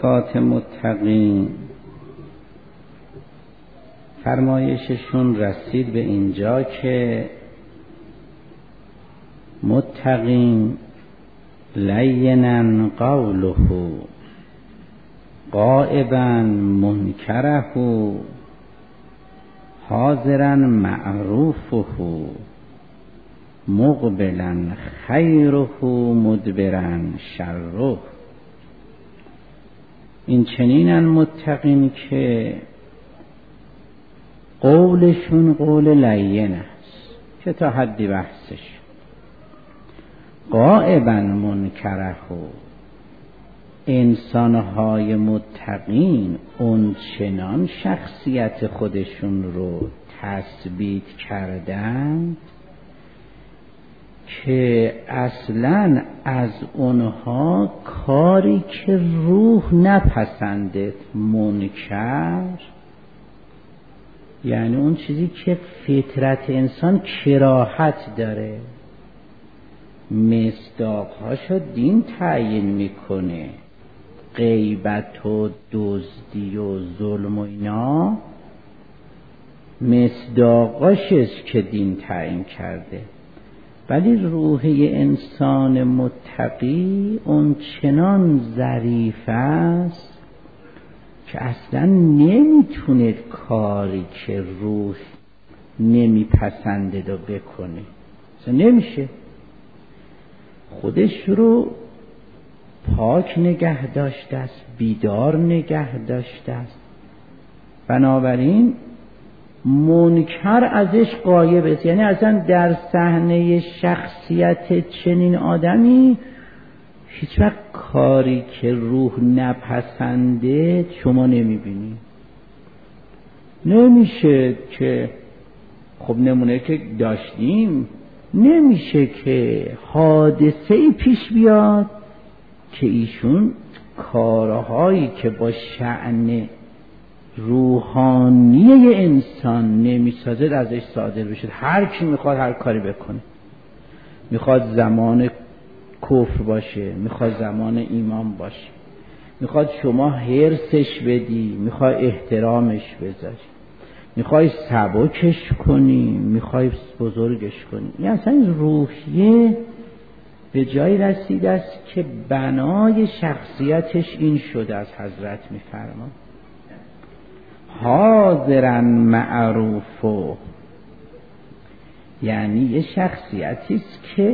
صفات متقین فرمایششون رسید به اینجا که متقین لینا قوله غائبا منکره حاضرا معروفه مقبلا خیره مدبرا شره. این چنینن متقین که قولشون قول لین است که تا حدی بحثش، غائبا منکره، انسانهای متقین اون چنان شخصیت خودشون رو تثبیت کردند که اصلاً از اونها کاری که روح نپسندد منکر، یعنی اون چیزی که فطرت انسان کراهت داره، مصداقهاشو دین تعیین میکنه، غیبت و دزدی و ظلم و اینا مصداقاشست که دین تعیین کرده، ولی روحی انسان متقی اون چنان ظریف است که اصلا نمیتونه کاری که روح نمیپسنده رو بکنه، اصلا نمیشه. خودش رو پاک نگه داشته است، بیدار نگه داشته است، بنابراین منکر ازش غایب است. یعنی اصلا در صحنه شخصیت چنین آدمی هیچ وقت کاری که روح نپسنده شما نمیبینی. نمیشه که خب نمونه که داشتیم، نمیشه که حادثه‌ای پیش بیاد که ایشون کارهایی که با شأن روحانی انسان نمیسازد ازش صادر بشه. هر کی میخواد هر کاری بکنه، میخواد زمان کفر باشه، میخواد زمان ایمان باشه، میخواد شما حرصش بدی، میخواد احترامش بذاری، میخوای سبکش کنی، میخوای بزرگش کنی. این اصلا روحیه به جای رسیده است که بنای شخصیتش این شده از حضرت میفرمان حاضرا معروفه، یعنی یه شخصیتی است که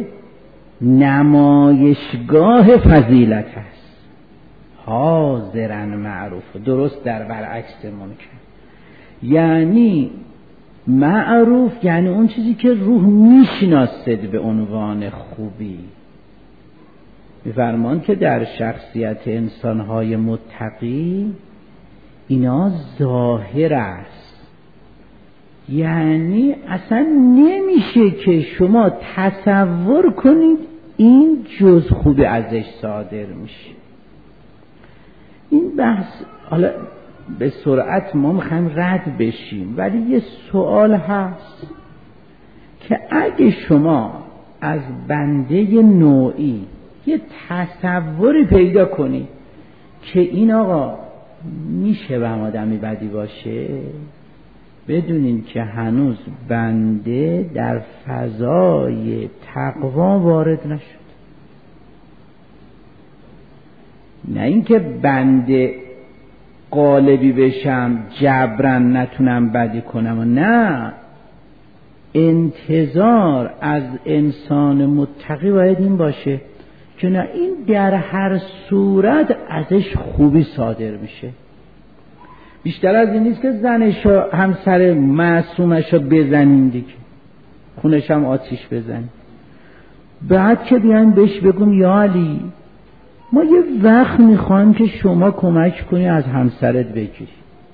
نمایشگاه فضیلت است. حاضرا معروفه، درست در برعکس منکر. یعنی معروف یعنی اون چیزی که روح میشناسد به عنوان خوبی. می‌فرمان که در شخصیت انسان‌های متقی اینا ظاهر است، یعنی اصلا نمیشه که شما تصور کنید این جز خوبی ازش صادر میشه. این بحث حالا به سرعت ما میخوایم رد بشیم، ولی یه سوال هست که اگه شما از بنده نوعی یه تصوری پیدا کنید که این آقا میشه به آدمی بدی باشه، بدونین که هنوز بنده در فضای تقوا وارد نشد. نه اینکه بنده قالبی بشم جبران نتونم بدی کنم، نه، انتظار از انسان متقی باید این باشه که نه، این در هر صورت ازش خوبی صادر میشه. بیشتر از این نیست که زنشو همسر معصومشو بزنیم دیگه، خونش هم آتیش بزنیم، بعد که بیان بهش بگم یا علی ما یه وقت میخوایم که شما کمک کنی از همسرت بگیری.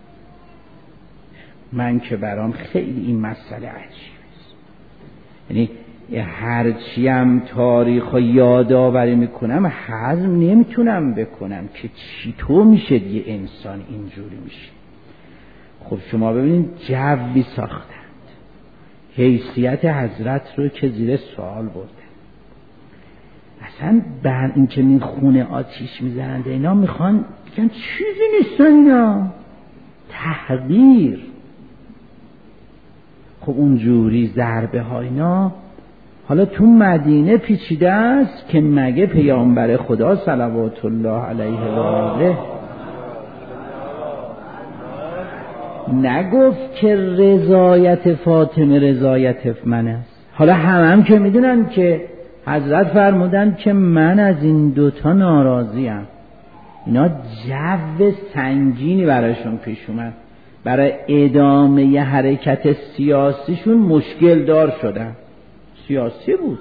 من که برام خیلی این مسئله عجیبه است. یعنی هرچی هم تاریخ و یادآوری میکنم هضم نمیتونم بکنم که چطور میشه یه انسان اینجوری میشه. خب شما ببینید جوی ساختند، حیثیت حضرت رو که زیر سوال بردن، اصلا بر این که این خونه آتیش میزنند اینا میخوان بگن چیزی نیستن اینا، تحقیر. خب اونجوری ضربه ها اینا حالا تو مدینه پیچیده است که مگه پیامبر خدا صلوات الله علیه و آله نگفت که رضایت فاطمه رضایت من است؟ حالا هم که میدونن که حضرت فرمودن که من از این دوتا ناراضیم. اینا جو سنگینی برایشون پیش اومد، برای ادامه حرکت سیاسیشون مشکل دار شدن. سیاسی بود.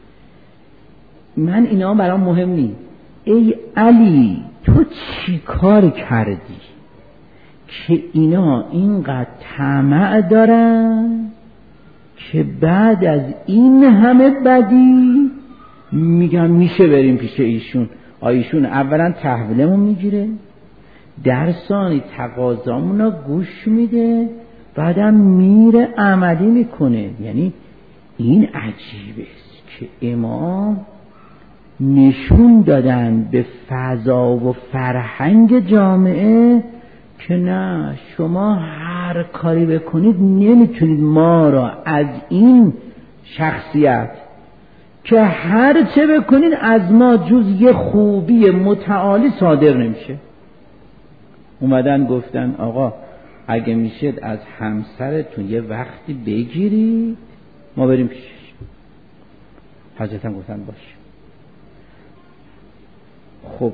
من اینا برام مهم نیست. ای علی تو چی کار کردی که اینا اینقدر طمع دارن که بعد از این همه بدی میگن میشه بریم پیش ایشون؟ ایشون اولا تحویلمون میگیره، در ثانی تقاضامون رو گوش میده، بعدم میره عملی میکنه. یعنی این عجیبه که امام نشون دادن به فضا و فرهنگ جامعه که نه، شما هر کاری بکنید نمیتونید ما را از این شخصیت که هر چه بکنید از ما جز یه خوبی متعالی صادر نمیشه. اومدن گفتن آقا اگه میشه از همسرتون یه وقتی بگیرید ما بریم پیشش. حضرت هم گفتن باش. خب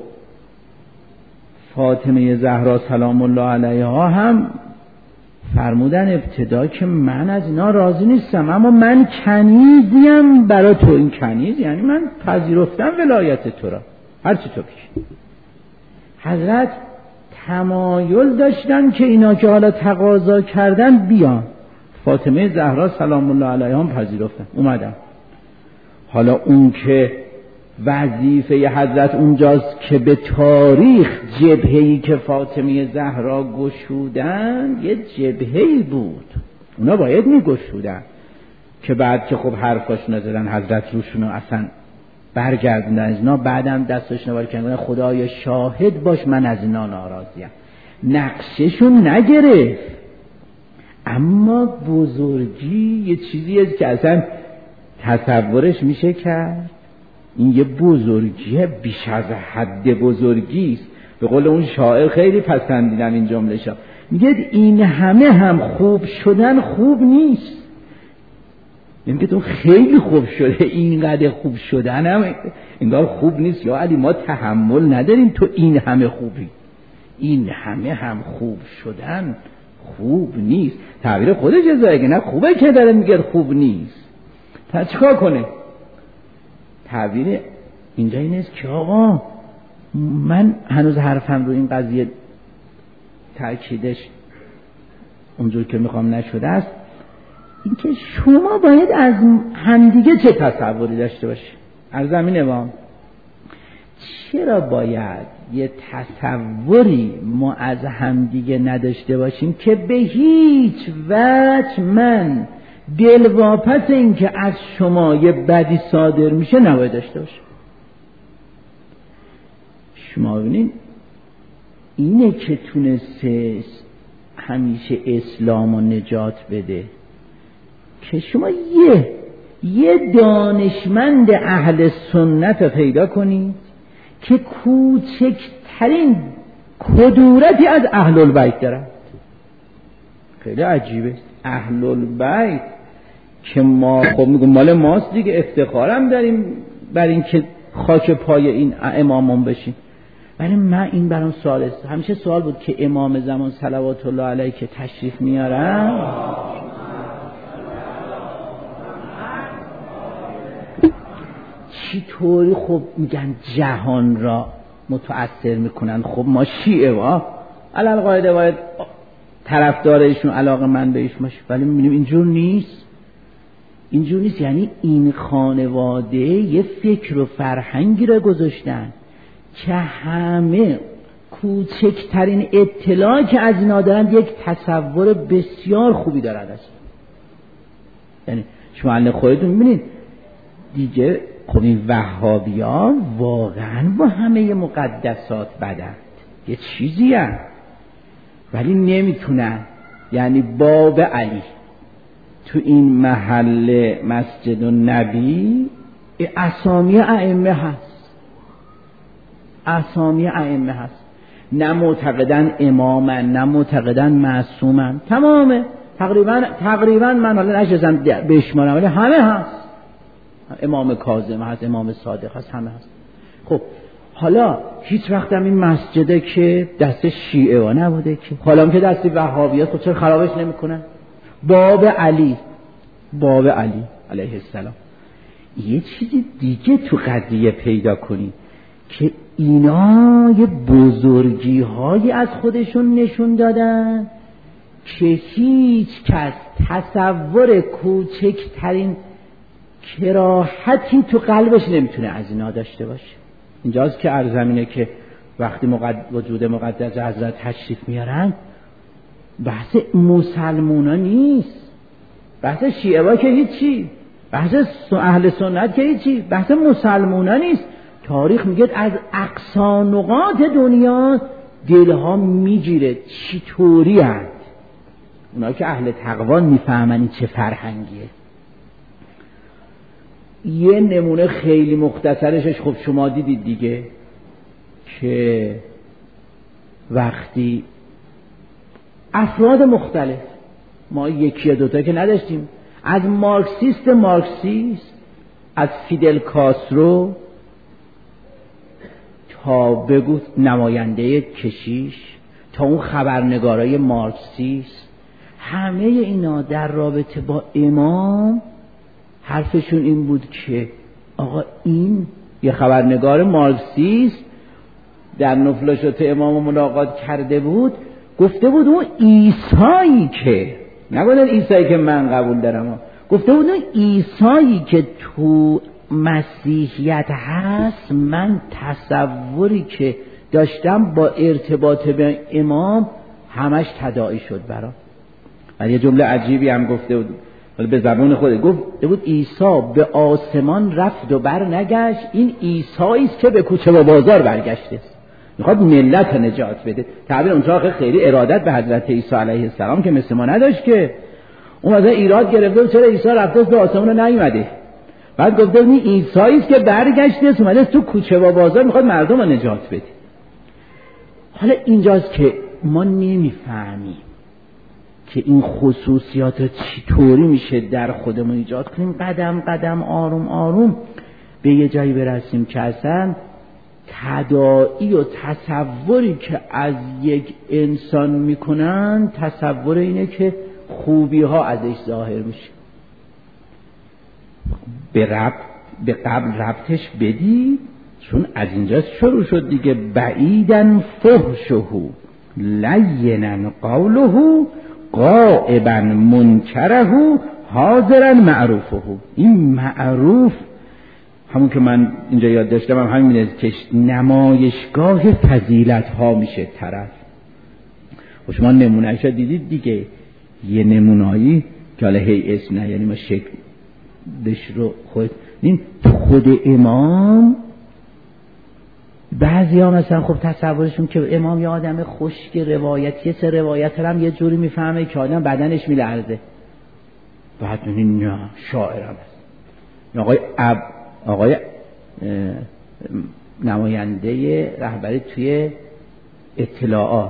فاطمه زهرا سلام الله علیها هم فرمودن ابتدا که من از اینا راضی نیستم، اما من کنیزیم برای تو. این کنیز یعنی من پذیرفتم ولایت تو را، هر چی تو بگی. حضرت تمایل داشتن که اینا که حالا تقاضا کردن بیان. فاطمه زهرا سلام الله علیها هم پذیرفتن، اومدن. حالا اون که وظیفه حضرت اونجاست که به تاریخ جبهه‌ای که فاطمه زهرا گشودن یه جبهه‌ای بود، اونا باید میگشودن که بعد که خب حرفاش نزدن حضرت روشونو اصلا برگردوندن از اینا. بعدم دستش نوار کردن خدایا شاهد باش من از اینا ناراضیم. نقششون نگرفت، اما بزرگی یه چیزی است که اصلا تصورش میشه کرد. این یه بزرگیه بیش از حد بزرگی است. به قول اون شاعر خیلی پسندیدم این جمله شا، میگه این همه هم خوب شدن خوب نیست. میگه تو خیلی خوب شده، اینقدر خوب شدن هم انگار خوب نیست. یا علی ما تحمل نداریم تو این همه خوبی. این همه هم خوب شدن خوب نیست. تعبیر خودش اگه نه خوبه که داره میگه خوب نیست. تا چیکار کنه؟ تعبیر اینجا این است که آقا من هنوز حرفم رو این قضیه تأکیدش اونجور که میخوام نشده است. این که شما باید از همدیگه چه تصوری داشته باشید. عرض امین امام چرا باید یه تصوری ما از همدیگه نداشته باشیم که به هیچ وجه من دلواپس این که از شما یه بدی صادر میشه نباید داشته باشه. شما ببینید اینه که تونسته همیشه اسلام و نجات بده که شما یه دانشمند اهل سنت پیدا کنید که کوچکترین کدورتی از اهل البیت دارد. خیلی عجیبه. اهل البیت که ما خب میگم مال ماست دیگه، افتخارم داریم بر این که خاک پای این امامون بشیم. ولی من این برام سوال است، همیشه سوال بود که امام زمان صلوات الله علیه که تشریف میارن چی طوری خب میگن جهان را متأثر میکنن. خب ما شیعه علل قاعده باید طرفدارشون علاقه من بهش باشه، ولی میبینیم اینجور نیست. اینجور نیست. یعنی این خانواده یه فکر و فرهنگی را گذاشتن که همه کوچکترین اطلاعی که از اینا دارن یک تصور بسیار خوبی دارن. یعنی شما الان خودتون میبینید دیگه خب این وهابیان واقعا با همه مقدسات بدند، یه چیزی هست ولی نمیتونن. یعنی باب علی تو این محل مسجد النبی اسامی ائمه هست، اسامی ائمه هست، نه معتقدن امامن نه معتقدن معصومن، تمامه تقریبا من حالا نشستم بشمارم ولی همه هست. امام کاظم هست، امام صادق هست، همه هست. خب حالا هیچ وقت هم این مسجده که دست شیعه ها نبوده که، حالا که دست وهابیات، خب چرا خرابش نمیکنن؟ باب علی علیه السلام. یه چیزی دیگه تو قضیه پیدا کنی که اینا یه بزرگی هایی از خودشون نشون دادن که هیچ کس تصور کوچکترین کراهتی تو قلبش نمیتونه از اینا داشته باشه. اینجاست که عرض اینه که وقتی وجود مقدس حضرت تشریف میارن، بحث مسلمونا نیست، بحث شیعه که هیچی، بحث اهل سنت که هیچی، بحث مسلمونا نیست. تاریخ میگه از اقصا نقاط دنیا دلها میگیره چی طوری هست. اونا که اهل تقوا میفهمن این چه فرهنگیه. یه نمونه خیلی مختصرش خب شما دیدید دیگه که وقتی افراد مختلف، ما یکی یا دوتا که نداشتیم، از مارکسیست از فیدل کاسترو تا بگو نماینده کشیش تا اون خبرنگارای مارکسیست، همه اینا در رابطه با امام حرفشون این بود که آقا این یه خبرنگار مارکسیست در نفلشت امام ملاقات کرده بود، گفته بود اون عیسایی که نگفتن عیسایی که من قبول دارم، گفته بود اون عیسایی که تو مسیحیت هست من تصوری که داشتم با ارتباط به امام همش تداعی شد برام. ولی یه جمله عجیبی هم گفته بود، ولی به زبان خود گفته بود عیسی به آسمان رفت و بر نگشت، این عیسایی است که به کوچه و بازار برگشته، میخواد ملت نجات بده. تعبیر اونجا خیلی ارادت به حضرت عیسی علیه السلام که مثل ما نداشت که اون مثلا ایراد گرفته چرا عیسی رفته به آسمان نیومده، بعد گفته این عیسایی است که برگشته اومده تو کوچه و بازار میخواد مردم رو نجات بده. حالا اینجاست که ما نمیفهمیم که این خصوصیات رو چطوری میشه در خودمون ایجاد کنیم، قدم قدم آروم آروم به یه جایی برسیم که اصلا تداعی و تصوری که از یک انسان میکنن تصور اینه که خوبی ها ازش ظاهر میشه. به قبل ربطش بدی، چون از اینجا شروع شد دیگه. بعیدن فحشه لینا قوله غائبا منکره حاضرا معروفه. این معروف همون که من اینجا یاد داشتم همین که نمایشگاه فضیلت ها میشه طرف. و شما نمونه‌اش دیدید دیگه، یه نمونه‌ای که حالا هی اسم نه، یعنی ما شکلش رو خود امام بعضی ها مثلا خب تصورشون که امام یه آدم خشک روایتی، سه روایت هم یه جوری میفهمه که آدم بدنش میلرزه، بعد میگن نه شاعرم هست. آقای نماینده رهبری توی اطلاعات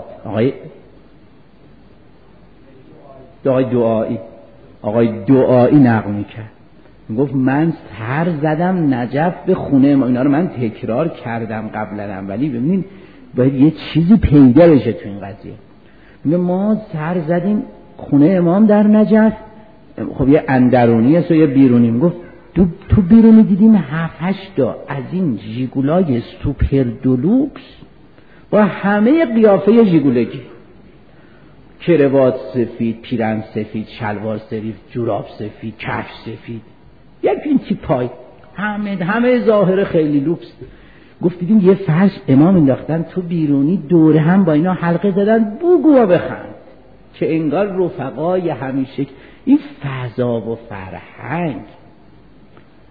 آقای دعایی نقل میکرد، میگفت من سر زدم نجف به خونه ما. اینا رو من تکرار کردم قبلا، ولی ببینین باید یه چیزی پیدا بشه تو این قضیه. میگه ما سر زدیم خونه امام در نجف، خب یه اندرونی است و یه بیرونی. میگفت تو بیرونی دیدیم 7-8 تا از این ژیگولای سوپر دلوکس با همه قیافه ژیگولگی، کروات سفید، پیرن سفید، شلوار سفید، جوراب سفید، کفش سفید، یک این تیپای همه ظاهر خیلی لوکس. گفت دیدیم یه فرش امام انداختن تو بیرونی، دوره هم با اینا حلقه زدن بگو و بخند که انگار رفقای همیشه. این فضا و فرهنگ.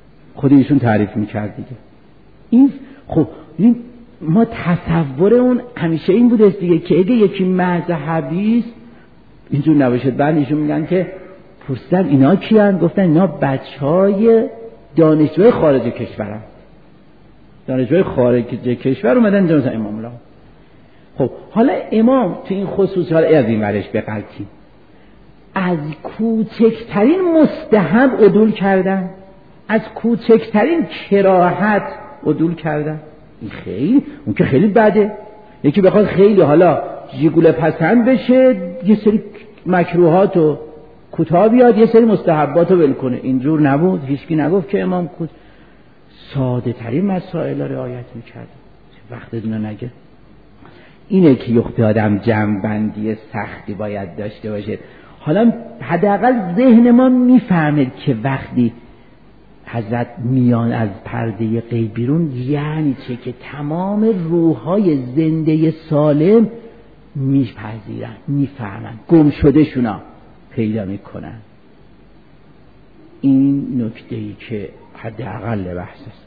خود ایشون تعریف میکرد دیگه. این خب این ما تصور اون همیشه این بوده دیگه که اگه یکی مذهبی است اینجور نباشد. بعد ایشون میگن که پرسیدن اینا کیان؟ گفتن اینا بچهای دانشجوی خارج کشورن. دانشجوی خارج کشور اومدن اینجا مثلا امام الله. خب حالا امام تو این خصوص حالا از این ورش بقلتیم از کوچکترین مستحب عدول کردن، از کوچکترین کراهت عدول کردن. این خیلی اون که خیلی بده. یکی بخواد خیلی حالا جیگوله پسند بشه یه سری مکروهات و کوتاه بیاد یه سری مستحبات رو ول کنه. اینجور نبود. هیچکی نگفت که امام ساده ترین مسائل رو رعایت میکرد. وقت دونه نگه اینه که یخت آدم جمع‌بندی سختی باید داشته باشه. حالا حداقل ذهن ما میفهمه که وقتی حضرت میان از پرده غیب بیرون یعنی چه، که تمام روح‌های زنده سالم میپذیرن، میفهمن، گم شده شونا پیدا میکنن. این نکته‌ای که حداقل بحث است.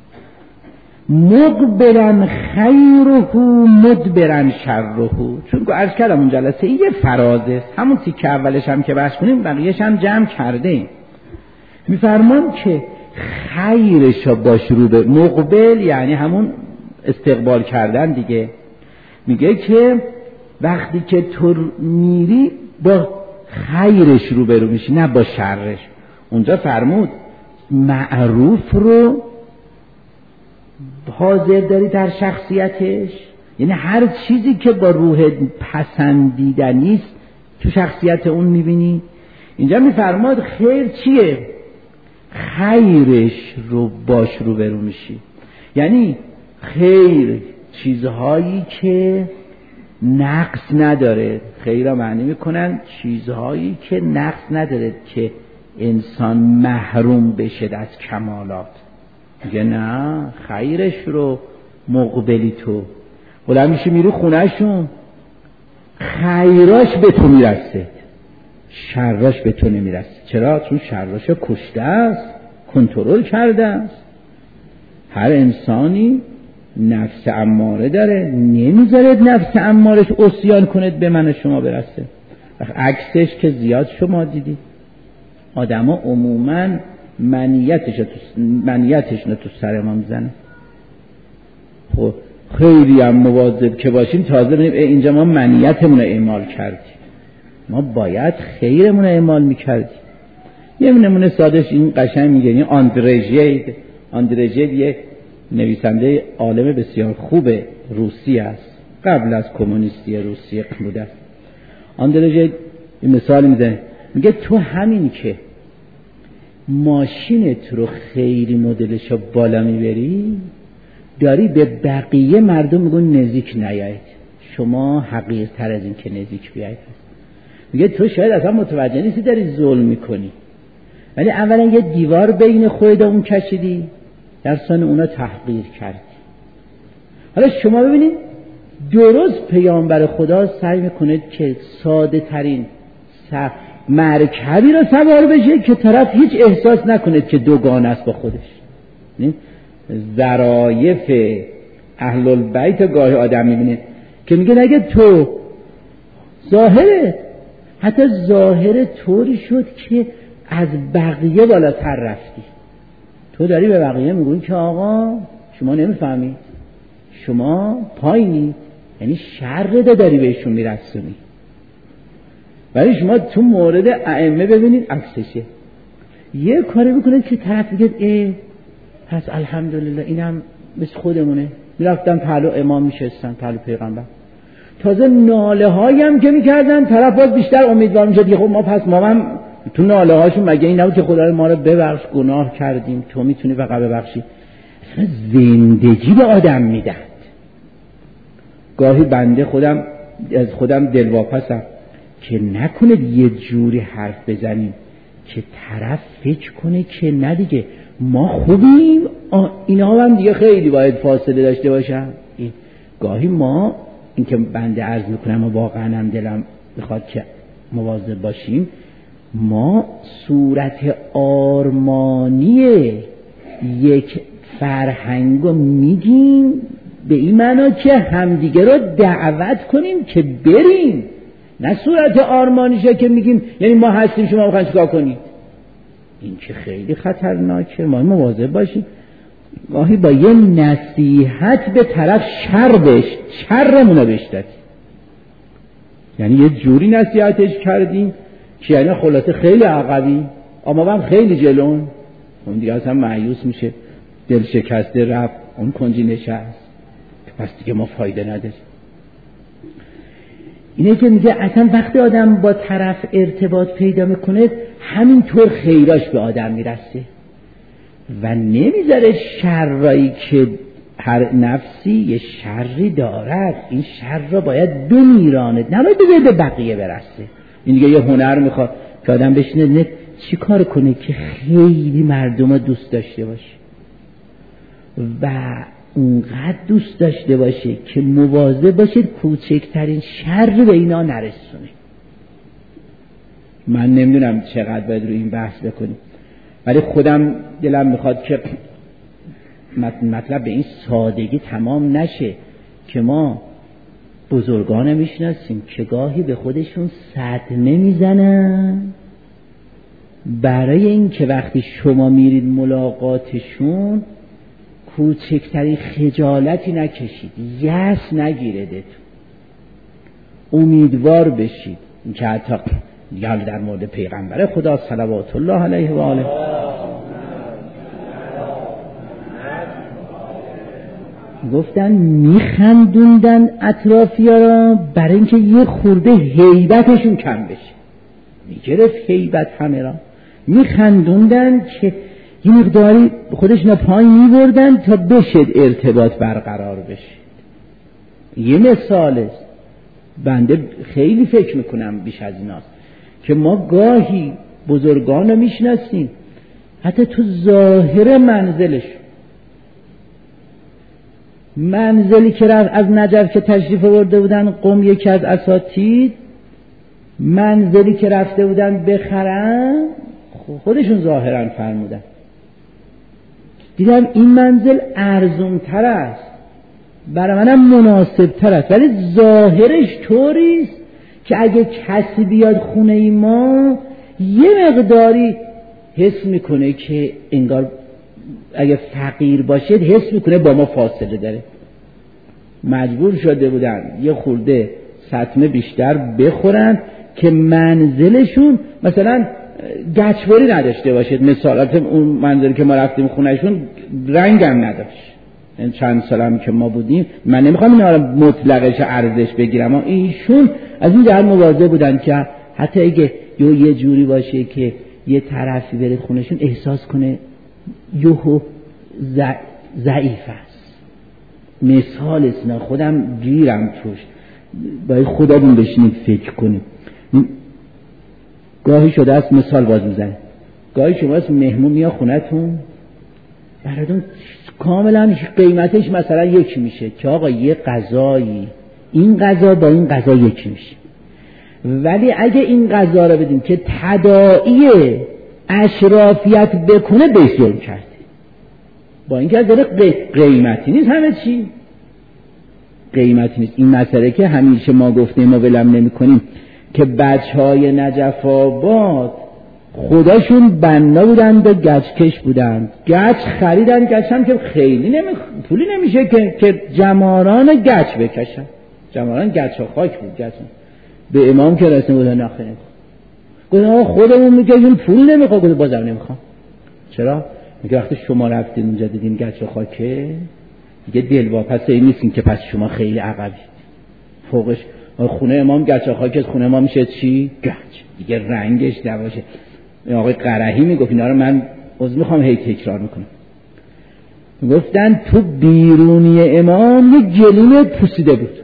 مقبلن خیره مدبرن شره. چون عرض کردم اون جلسه یه فرازه، همون تیکه اولش هم که بحث کنیم بقیه‌اش هم جمع کرده ایم. میفرمان که خیرش باش رو به مقبل، یعنی همون استقبال کردن دیگه. میگه که وقتی که تو میری با خیرش رو برو میشی نه با شرش. اونجا فرمود معروف رو حاضر داری در شخصیتش، یعنی هر چیزی که با روح پسندیدنیست تو شخصیت اون میبینی. اینجا میفرماد خیر چیه؟ خیرش رو باش رو برو میشی. یعنی خیر چیزهایی که نقص نداره. خیر را معنی میکنن چیزهایی که نقص نداره که انسان محروم بشه از کمالات. میگه نه خیرش رو مقبلی تو بلند میشه میرو خونهشون خیراش به تو میرسه شراش به تو نمیرسه. چرا؟ چون شراش کشته است، کنترل کرده است. هر انسانی نفس اماره داره، نمیذاره نفس امارش عصیان کنید به من شما برسه. عکسش که زیاد شما دیدی آدم ها عموماً منیتش نه تو سر ما میزنه. خب خیلی هم مواظب که باشیم تازه ببینیم اینجا ما منیتمون رو اعمال کردیم. ما باید خیرمون رو اعمال میکردیم. یه نمونه سادهش این قشنگ میگه این آندره ژید یه نویسنده عالم بسیار خوب روسی است، قبل از کمونیستی روسیه بوده است. آندره ژید این مثال میزنه، میگه تو همین که ماشینت رو خیلی مدلش رو بالا میبری داری به بقیه مردم میگن نزدیک نیایید، شما حقیر تر از این که نزدیک بیایید. میگه تو شاید اصلا متوجه نیستی داری ظلم میکنی، ولی اولا یه دیوار بین خودت اون کشیدی، در ثانی اونا تحقیر کردی. حالا شما ببینید درست پیامبر خدا سعی میکنه که ساده ترین مرکبی رو سوار بشه که طرف هیچ احساس نکنه که دوگانه است با خودش. ظرایف اهل البیت گاهی آدم میبینه که میگه اگه تو ظاهره حتی ظاهر طوری شد که از بقیه بالاتر رفتی، تو داری به بقیه میگویی که آقا شما نمیفهمید، شما پایینید، یعنی شر رو داری بهشون میرسونی. ولی شما تو مورد ائمه ببینید عکسشه، یه کاری بکنه که طرف بگه پس الحمدلله اینم مثل خودمونه. میرفتن پهلو امام میشستن، پهلو پیغمبر، تازه ناله هایی هم که میکردن طرف باز بیشتر امیدوار میشد خب ما پس ما هم تو ناله هاشون مگه این نبود که خدای ما رو ببخش گناه کردیم تو میتونی فقط ببخشی. اصلا زندگی به آدم میدهد. گاهی بنده از خودم دلواپسم که نکنه یه جوری حرف بزنیم که طرف فکر کنه که نه دیگه ما خوبیم، اینا هم دیگه خیلی باید فاصله داشته باشن. گاهی ما این که بنده عرض میکنم و واقعا هم دلم میخواد که مواظب باشیم، ما صورت آرمانی یک فرهنگو میگیم به این معنا که همدیگه رو دعوت کنیم که بریم، نه صورت آرمانیشه که میگیم یعنی ما هستیم شما میخواین چیکار کنید. این که خیلی خطرناکه. ما مواظب باشیم گاهی با یه نصیحت به طرف شرمونو بشتت، یعنی یه جوری نصیحتش کردیم که یعنی خلاصه خیلی عقبی اما هم خیلی جلون، اون دیگه اصلا مایوس میشه، دل شکسته رفت اون کنجی نشست، پس دیگه ما فایده نداریم. اینه که میگه اصلا وقتی آدم با طرف ارتباط پیدا میکنه همینطور خیراش به آدم میرسه و نمیذاره شرایی که هر نفسی یه شری دارد این شر را باید بمیراند، نباید به بقیه برسه. این دیگه یه هنر میخواد که آدم بشینه چی کار کنه که خیلی مردم رو دوست داشته باشه و اونقدر دوست داشته باشه که مواظب باشه کوچکترین شر به اینا نرسونه. من نمیدونم چقدر باید روی این بحث بکنیم، ولی خودم دلم میخواد که مطلب به این سادگی تمام نشه که ما بزرگان میشناسیم که گاهی به خودشون صدمه میزنن برای این که وقتی شما میرید ملاقاتشون کوچکترین خجالتی نکشید، یأس نگیردت، امیدوار بشید. این که حتی در مورد پیغمبر خدا صلوات الله علیه و آله گفتن میخندوندن اطرافیا را برای اینکه یه خورده هیبتشون کم بشه. میگرفت هیبت همه را، میخندوندن که یه مقداری خودشون پایین میبردن تا بشد ارتباط برقرار بشه. یه مثال است، بنده خیلی فکر میکنم بیش از ایناست که ما گاهی بزرگان رو میشناسیم حتی تو ظاهر منزلی که رفت از نجف که تشریف آورده بودن قم، یکی از اساتید منزلی که رفته بودن بخرن خودشون ظاهرا فرمودن دیدم این منزل ارزون تر است، برای منم مناسب تر است، ولی ظاهرش طوریست که اگه کسی بیاد خونه ما یه مقداری حس میکنه که انگار اگه فقیر باشه حس میکنه با ما فاصله داره. مجبور شده بودن یه خورده سطمه بیشتر بخورن که منزلشون مثلا گچبری نداشته باشه. مثالات اون منزلی که ما رفتیم خونهشون رنگم نداشت. این چند سالم که ما بودیم، من نمیخوام اینا مطلقش ارزش بگیرم، اما ایشون از این جهت مواظب بودن که حتی اگه یه جوری باشه که یه طرفی بره خونهشون احساس کنه یهو ضعیف است. مثال اسنا خودم گیرم توش، باید خودمون بشینیم فکر کنیم. گاهی شده است مثال باز میزنه، گاهی شما از مهمون میاد خونتون براتون کاملا قیمتش مثلا یکی میشه که آقا یه غذایی این غذا با این غذا یکی میشه، ولی اگه این غذا رو بدیم که تداعی اشرافیت بکنه بهش ظلم کرده، با اینکه از قیمتی نیست، همه چی قیمتی نیست. این مسئله که همیشه ما گفتیم ما ولم نمی کنیم که بچهای نجف آباد خودشون بنا بودن به گچکش بودن، گچ خریدن، گچ هم که خیلی پولی نمیشه که جماران گچ بکشن، جماران گچ و خاک بود. گچ به امام که رسیم بودن نخیره گفتن خودمون میگیم پول نمیخواه، گفتن بازم نمیخوام. چرا؟ میگه وقتی شما رفتین اونجا دیدین گچ و خاکه دیگه دلواپس این نیستین که پس شما خیلی عقبید. فوقش خونه امام گچ و خاک، خونه ما میشه چی؟ گچ دیگه رنگش نباشه. آقای قرهی میگفت اینا رو من عذر میخوام هی تکرار میکنم، گفتن تو بیرونی امام یه گلیم پوسیده بود،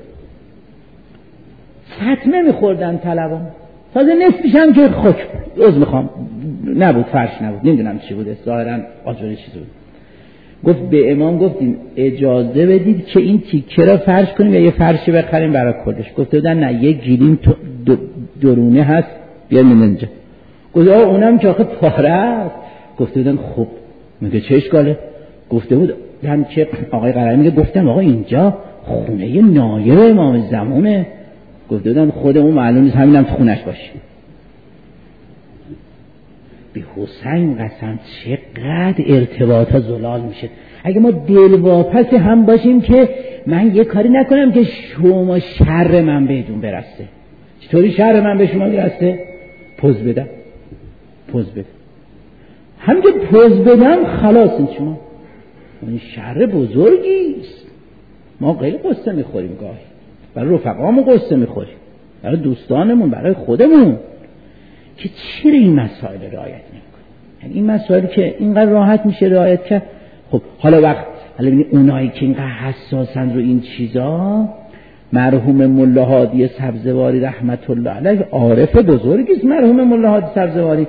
سطمه میخوردن طلبان، تازه نصفش هم که خاک بود، عذر میخوام نبود، فرش نبود، نمیدونم چی بود، ظاهرا آجوری چیزی بود. گفت به امام گفتیم اجازه بدید که این تیکه را فرش کنیم یا یه فرشی بخریم برای کلش. گفته بودن نه یه گلیم درونه هست بیاریم اینجا. گفت اونم که آخه پاره است. گفته بودن خب میگه چه اشکاله؟ گفته بود هم که آقای قراری میگه گفتم آقا اینجا خونه نایب امام زمانه. گفته بودم خودمون معلوم نیست همینم تو خونش باشه. به حسین قسم چقدر ارتباطا زلال میشه. اگه ما دلواپس هم باشیم که من یه کاری نکنم که شما شر من بهتون برسه. چطوری شر من به شما برسه؟ پوز بدم. همین که پوز بدم خلاص این شما. این شر بزرگیست. ما خیلی قصه میخوریم گاهی، برای رفقامون قصه میخوریم، برای دوستانمون، برای خودمون، که چرا این مسائل رعایت نمیکنیم. یعنی این مسائلی که اینقدر راحت میشه رعایت کرد. خب حالا ببینید اونایی که اینقدر حساسن رو این چیزا، مرحوم ملا هادی سبزواری رحمت الله علیه عارف بزرگیست. مرحوم ملا هادی سبزواری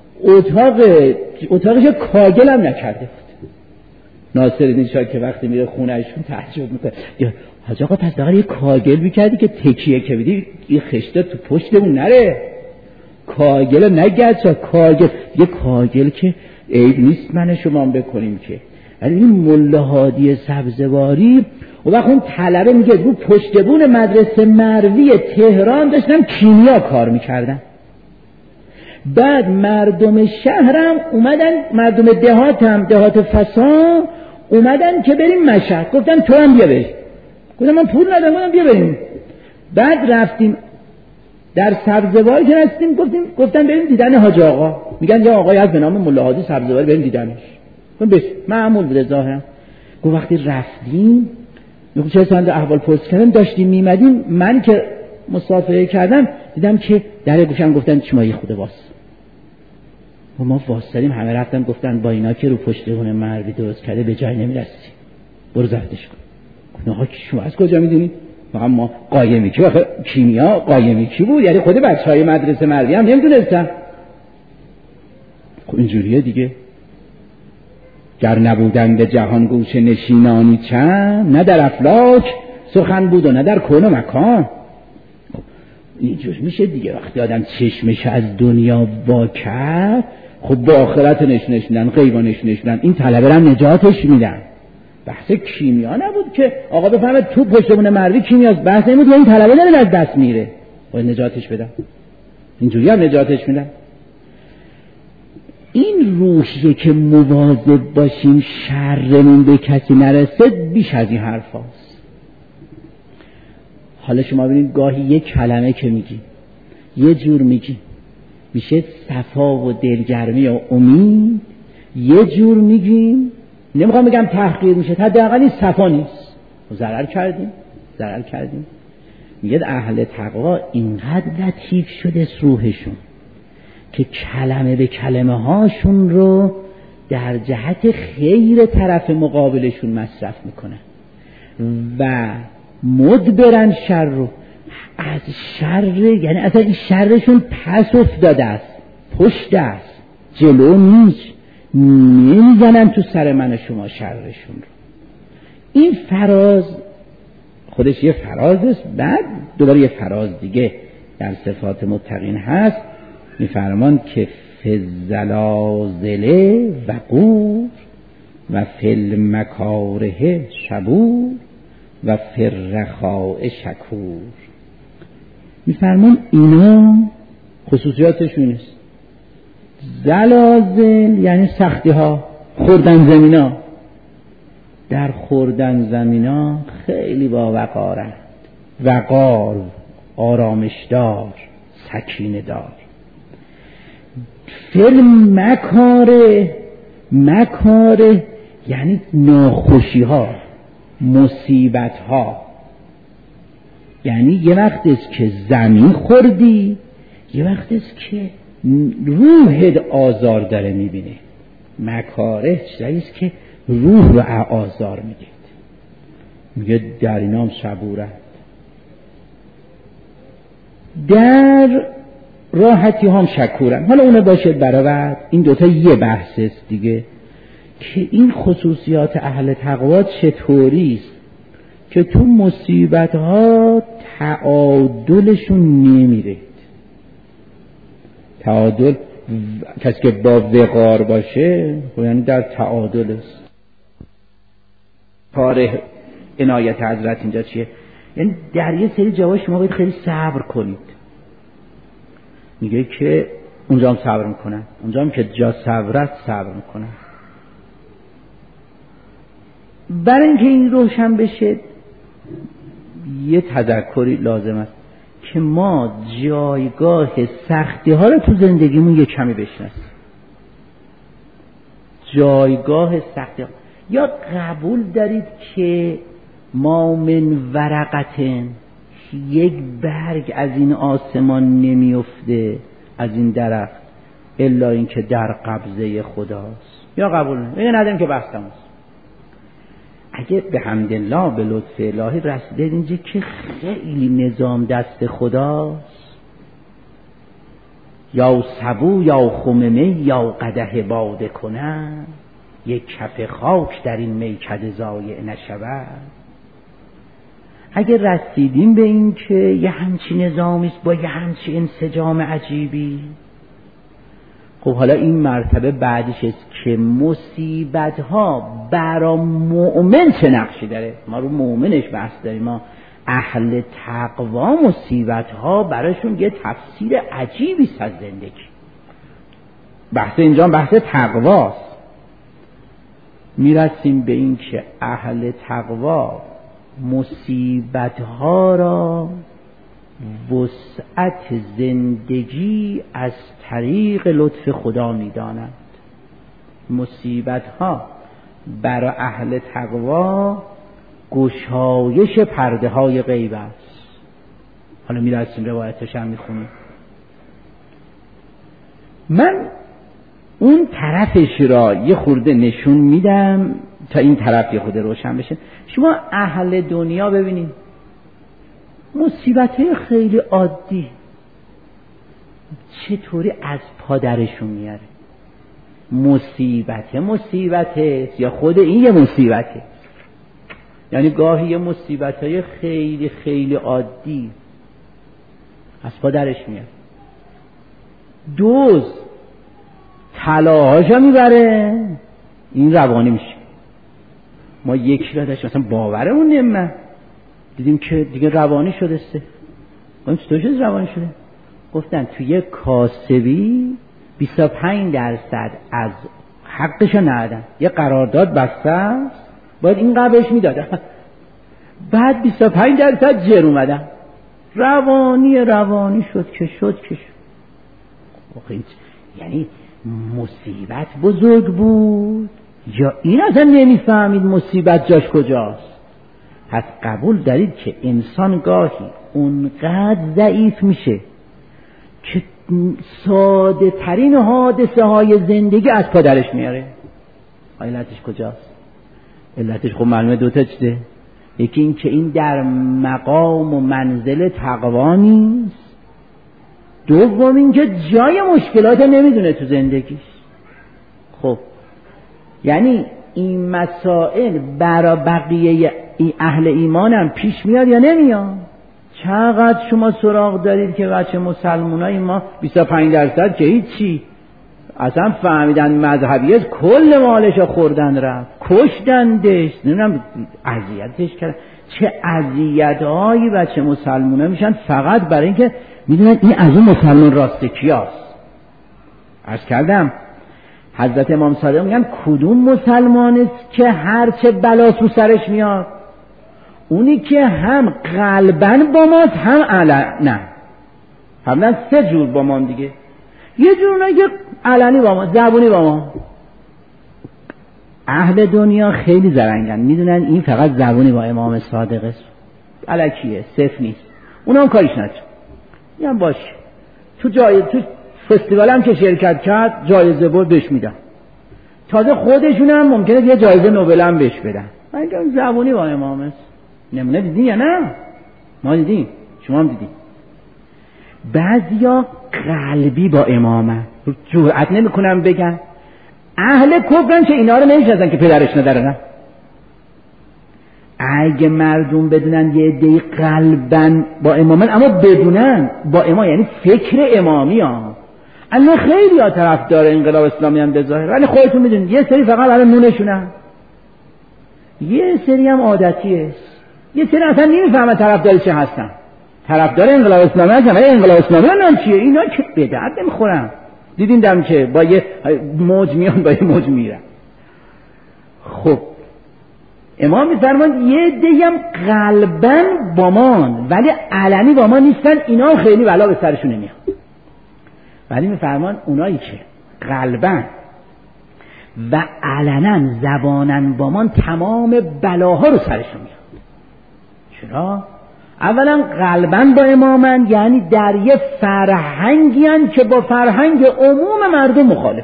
اتاقش کاگل هم نکرده بود. ناصرالدین شاه که وقتی میره خونهشون تعجب میکنه، یا حاج آقا پس دقیقا یه کاگل میکردی که تکیه که بیدی یه خشته تو پشتمون نره، کاگل نگرد، کاگل یه کاگل که عیب نیست من شما هم بکنیم که. ولی این ملا هادی سبزواری و وقت اون طلبه میگه رو پشتبون مدرسه مروی تهران داشتم کیمیا کار میکردم. بعد مردم شهرم اومدن، مردم دهات فسا اومدن که بریم مشهد. گفتم تو هم بیا بریم. گفتم من پول ندارم. گفتم بیا بریم. بعد رفتیم در سبزواری که رسیدیم گفتم بریم دیدن حاج آقا. میگن یه آقای از به نام ملا هادی سبزواری بریم دیدنش. گفتم بس معمول بوده ظاهرا. گفت وقتی رفتیم میگم چه سند احوال پرس کردم داشتیم میمدیم، من که مصافحه کردم دیدم که در گوشم گفتن شما یه خود واس. و ما واسطیم، همه رفتن گفتن با اینا که رو پشتبون مروی درست کرده به جای نمیرسی، برو زردش کن. گفتن آقا شما از کجا میدونید؟ واقعا ما قایمی کی کیمیا قایمی کی بود؟ یعنی خود بچهای مدرسه مروی هم نمیدونستن. خب اینجوریه دیگه. گر نبودن به جهان گوش نشینانی چند، نه در افلاک سخن بود و نه در کون و مکان. اینجور میشه دیگه. وقتی آدم چشمش از دنیا وا کرد، خب با آخرت نشونن، غیبا نشونن، این طلبه هم نجاتش میدن. بحث کیمیا نبود که آقا بفهمه تو پشتبون مروی کیمیاست، بحث این بود این طلبه داره از دست میره باید نجاتش بدن. اینجوری هم نجاتش میدن. این روحیه که مواظب باشیم شرمون به کسی نرسه بیش از این حرف هاست. حالا شما ببینید گاهی یک کلمه که میگی یه جور میگی میشه صفا و دلگرمی و امید، یه جور میگیم نمیخوام بگم تحقیر میشه، حداقل این صفا نیست، ضرر کردیم. میگه اهل تقوا اینقدر لطیف شده روحشون که کلمه به کلمه هاشون رو در جهت خیر طرف مقابلشون مصرف میکنن و مدبرن شر رو از شر، یعنی اصلا این شرشون پس افتاده است، پشت است، جلو نیست، نمیزنن تو سر من و شما شرشون رو. این فراز خودش یه فراز است. بعد دوباره یه فراز دیگه در صفات متقین هست، میفرمان که فی الزلازل وقور و فی المکاره صبور و فی الرخاء شکور. میفرمان اینا خصوصیاتشون است. زلازل یعنی سختی ها، خوردن زمینا. در خوردن زمینا خیلی با وقارند، وقار، آرامشدار، سکینه دار. فیل مکاره یعنی ناخوشی ها، مصیبت ها. یعنی یه وقت است که زمین خوردی، یه وقت است که روحت آزار داره میبینه. مکاره چیزی است که روح رو آزار میده. میگه در اینام صبورند. در راحتی هم شکورن. حالا اونه باشه برابر. این دوتا یه بحث است دیگه که این خصوصیات اهل تقوا چطوریست که تو مصیبت ها تعادلشون نمیره. تعادل کسی که با وقار باشه یعنی در تعادل است. کار عنایت حضرت اینجا چیه؟ یعنی در یه سری جاها شما باید خیلی صبر کنید. میگه که اونجا هم صبر میکنن، اونجا هم که جا صبرت صبر میکنن. برای اینکه این روشن بشه یه تذکری لازم است که ما جایگاه سختی ها رو تو زندگیمون یه کمی بشناسیم. جایگاه سختی ها. یا قبول دارید که ما من ورقتن، یک برگ از این آسمان نمیفته، از این درخت، الا این که در قبضه خداست. یا قبول نداریم که بحثم است. اگه به حمدالله به لطف الهی رسیده اینجا که خیلی نظام دست خداست، یا سبو یا خممه یا قدح باده کنن، یک کف خاک در این میکده ضایع نشود. اگه رسیدیم به این که یه همچین نظامیست با یه همچین انسجام عجیبی، خب حالا این مرتبه بعدش است که مصیبت ها برا مؤمن چه نقشی داره. ما رو مؤمنش بحث داریم. ما اهل تقوا مصیبت ها براشون یه تفسیر عجیبی از زندگی. بحث اینجا بحث تقواست. میرسیم به این که اهل تقوا مصیبت ها را وسعت زندگی از طریق لطف خدا می‌دانند. مصیبت ها برای اهل تقوا گشایش پرده های غیب است. حالا میرسیم روایتش هم میخونیم. من اون طرفش را یه خورده نشون میدم تا این طرف یه خورده روشن بشه. شما اهل دنیا ببینید مصیبت خیلی عادی چطوری از پادرشون میاره. مصیبته یا خود این یه مصیبته. یعنی گاهی یه مصیبت‌های خیلی خیلی عادی از پادرش میاره. دوز طلاهاشو میبره، این روانی میشه. ما یکی را داشت مثلا باورمون نمیاد، دیدیم که دیگه روانی شده سه. گفتم چطور شده روانی شده؟ گفتن توی کاسبی 25% از حقشو ندادن، یه قرارداد بسته است باید این قبلش میدادن، بعد 25% جر اومدن، روانی شد که شد. یعنی مصیبت بزرگ بود یا این اصلا نمیفهمید مصیبت جاش کجاست؟ پس قبول دارید که انسان گاهی اونقدر ضعیف میشه که ساده ترین حادثه های زندگی از پادرش میاره. علتش کجاست؟ علتش خب معلومه دوتا چیزه. یکی این که این در مقام و منزل تقوا نیست، دوم این که جای مشکلات نمیدونه تو زندگیش. خب یعنی این مسائل برای بقیه اهل ایمانم پیش میاد یا نمیاد؟ چقدر شما سراغ دارید که بچه مسلمانای ما 25% که هیچی، اصلا فهمیدن مذهبیت کل مالشو خوردن رفت، کشتندش، نمیدونم اذیتش کردن. چه اذیت‌هایی بچه مسلمانا میشن فقط برای اینکه میدونن این از اون مسلمان راست کیاست. عرض کردم حضرت امام صادق میگن کدوم مسلمان است که هرچه بلا تو سرش میاد؟ اونی که هم قلباً با ماست هم علنا. همون سه جور با ما دیگه. یه جور نه که علنی با ما، زبونی با ما. اهل دنیا خیلی زرنگن، میدونن این فقط زبونی با امام صادق است، الکیه، صفر نیست. اونا هم کاریش نداره. میگن باشه تو فستیوال هم که شرکت کرد جایزه برد بهش میدن، تازه خودشون هم ممکنه یه جایزه نوبل هم بهش بدن. من میگم زبونی با امام است. نمونه دیدین یا نه؟ ما دیدیم، شما هم دیدین. بعضیا قلبی با امامه، جرئت نمیکنن بگن. اهل کفرن که اینا رو نمیشناسن که پدرش ندارن. اگه مردم بدونن یه عده‌ای قلبن با امامن، اما بدونن با امام یعنی فکر امامی ها، الان خیلی ها طرفدار انقلاب اسلامی هم به ظاهر، ولی خودتون میدونید یه سری فقط برای نونشونن، یه سری هم عادتیه، یه سری اصلا نمیفهمن طرفدار چه هستن. طرفدار انقلاب اسلامی هستن ولی انقلاب اسلامی هم چیه؟ اینا که به درد نمیخورن. دیدین دم که با یه موج میان با یه موج میرن. خب امام میفرمان یه عده‌ای هم قلباً با ما ولی علنی با ما نیستن، اینا خیلی بلا به سرشون نمیاد. ولی میفرمان اونایی که قلباً و علنا زباناً با ما تمام بلاها رو سرشون میاد. چرا؟ اولا قلباً با امامن، یعنی در یه فرهنگی هن که با فرهنگ عموم مردم مخالف.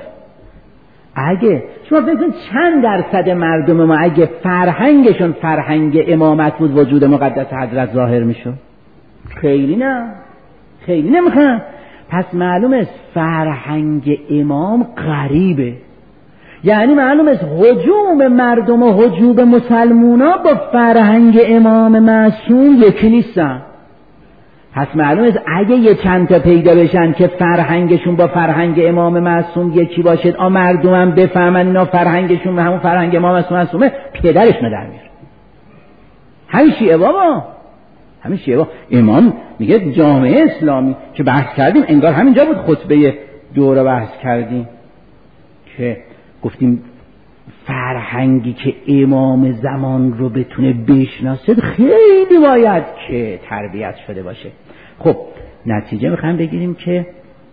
اگه شما ببینید چند درصد مردم ما اگه فرهنگشون فرهنگ امامت بود وجود مقدس حضرت ظاهر میشد؟ خیلی نه، خیلی نمیخوان. پس معلومه فرهنگ امام غریبه، یعنی معلومه هجوم مردم و هجوم مسلمونا با فرهنگ امام معصوم یکی نیستن. پس معلومه اگه یه چند تا پیدا بشن که فرهنگشون با فرهنگ امام معصوم یکی باشه، مردم هم بفهمن اینا فرهنگشون و همون فرهنگ امام معصومه، پدرشون در میاره. همین شیعه بابا، همین شیعه بابا. امام میگه جامعه اسلامی که بحث کردیم، انگار همینجا بود خطبه دوره بحث کردیم که گفتیم فرهنگی که امام زمان رو بتونه بشناسه خیلی باید که تربیت شده باشه. خب نتیجه میخوایم بگیریم که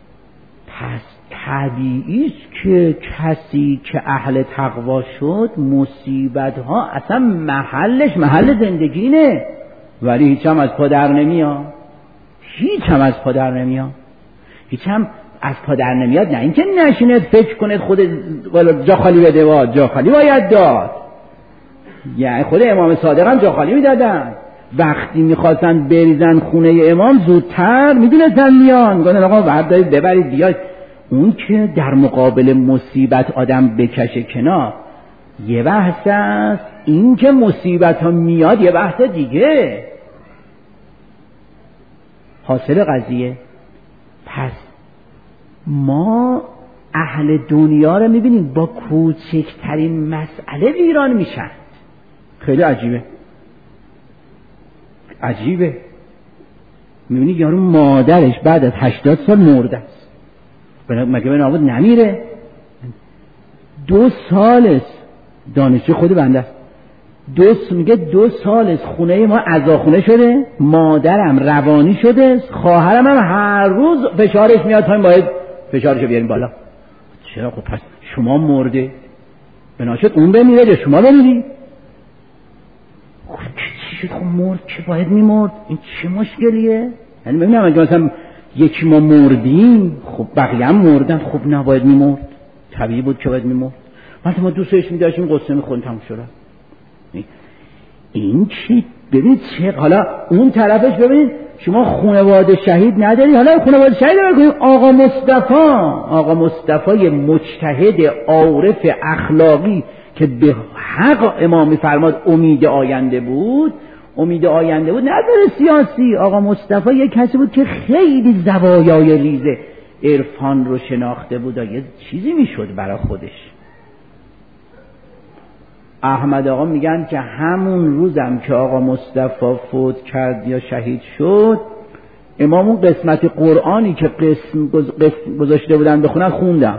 پس طبیعی است که کسی که اهل تقوا شد مصیبت ها اصلا محلش محل زندگی نه، ولی هیچ هم از پا در نمیاد، هیچ هم از پا در نمیاد، هیچ هم از پا در نمیاد. نه اینکه نشینید فکر کنید خود جا خالی بده، و جا خالی باید داد. یعنی خود امام صادق هم جا خالی میدادن، وقتی میخواستن بریزن خونه امام زودتر میدونستن میان، گفتن آقا بردارید ببرید بیاید. اون که در مقابل مصیبت آدم بکشه کنار یه بحث است، این که مصیبت ها میاد یه بحث دیگه. حاصل قضیه پس ما اهل دنیا رو میبینیم با کوچکترین مسئله ویران میشن. خیلی عجیبه، عجیبه. میبینی یارو مادرش بعد از 80 سال مرده است، مگه به نابود نمیره؟ 2 سال است، دانشجو خود بنده است، میگه 2 سال است خونه ما عزاخونه شده، مادرم روانی شده، خواهرم هم هر روز فشارش میاد تا باید فشارشو بیاریم بالا. چرا؟ خب پس شما مرده بناشد اون بمیره یا شما بمیری؟ خب چی شد؟ خب مرد که باید میمرد، این چه مشکلیه؟ یعنی ببینم اگه مثلا یکی ما مردیم خب بقیه هم مردن، خب نباید میمرد؟ طبیعی بود که باید میمرد. مثلا ما دوستش میداشتیم قصه میخوندیم تموم شد. این چی؟ ببینید چه، حالا اون طرفش ببینید شما خانواده شهید نداری، حالا خانواده شهید بکنید. آقا مصطفی مجتهد عارف اخلاقی که به حق امام میفرماد امید آینده بود، نظر سیاسی. آقا مصطفی یک کسی بود که خیلی زوایای ریز عرفان رو شناخته بود و یه چیزی میشد برای خودش. احمد آقا میگن که همون روزم که آقا مصطفی فوت کرد یا شهید شد، امام اون قسمت قرآنی که قسم گذاشته بودن بخونن خوندم.